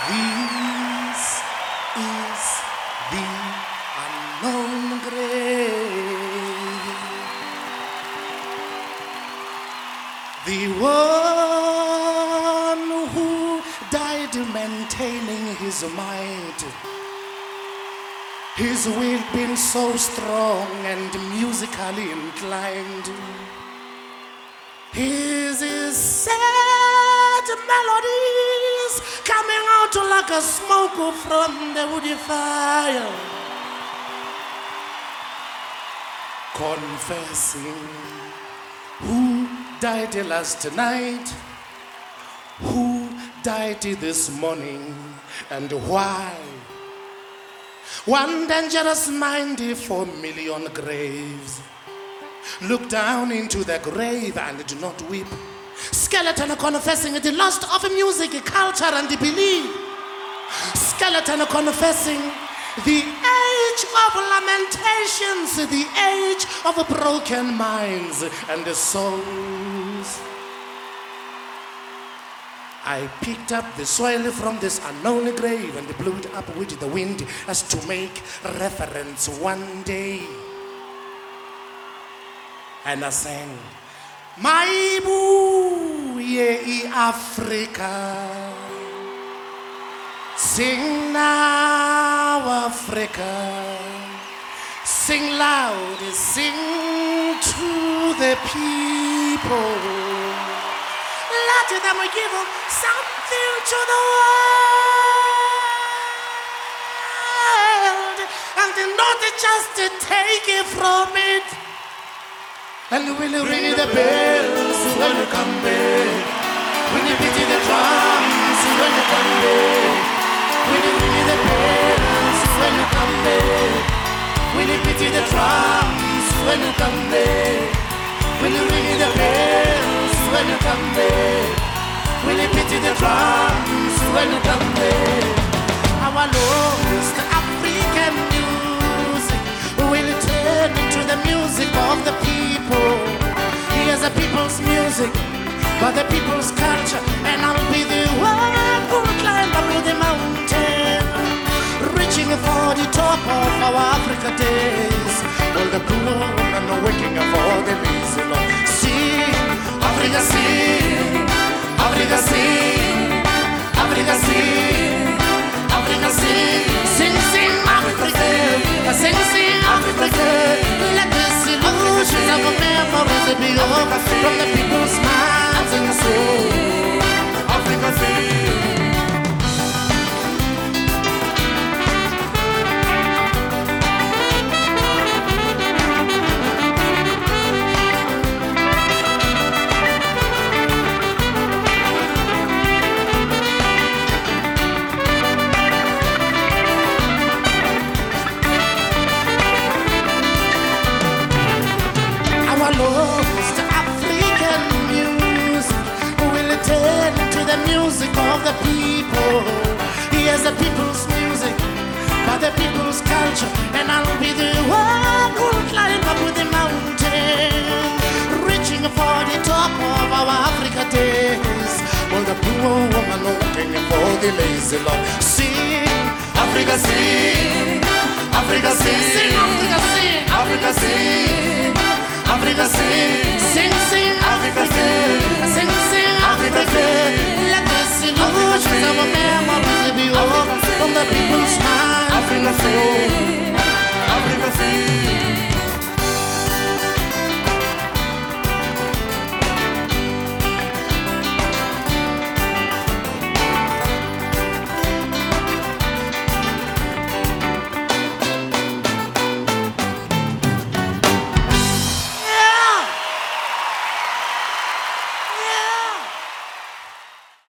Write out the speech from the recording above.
This is the unknown grave. The one who died maintaining his mind, his will being so strong and musically inclined. His sad melodies coming out like a smoke from the woody fire, confessing who died last night, who died this morning, and why. One dangerous mind, 4 million graves. Look down into the grave and do not weep. Skeleton confessing the loss of music, culture, and belief. Skeleton confessing the age of lamentations, the age of broken minds and souls. I picked up the soil from this unknown grave and blew it up with the wind as to make reference one day. And I sang, Maibu ye Africa, sing now Africa, sing loud, sing to the people. Let them give something to the world, and not just take it from it. And we'll ring the bells when you come back. When you beat the drums when you come back. When you ring the bells when you come back. When you beat the drums when you come back. When you ring the bells when you come back. When you beat the drums when you come back. Our lost African music will turn into the music of the people. Here's the people's music, but the people's culture. And I'll be the one who will climb up the mountain, reaching for the top of our Africa days. All the blue women are waking up for the lazy Lord. Sing, Africa sing, Africa sing, Africa sing, Africa sing, sing, sing, Africa, sing, sing, Africa. Let this illusion of a memory be over from the people's minds and soul. Africa sing. Lost African music will turn to the music of the people. Here's the people's music, but the people's culture. And I'll be the one who'll climb up the mountain, reaching for the top of our Africa days. While the poor woman looking for the lazy Lord. Sing, Africa sing, Africa sing, sing, Africa sing, Africa sing. Africa sing, sing, sing, Africa sing, sing, sing, Africa sing. Let the illusions of a memory be over from the people's mind. Africa sing.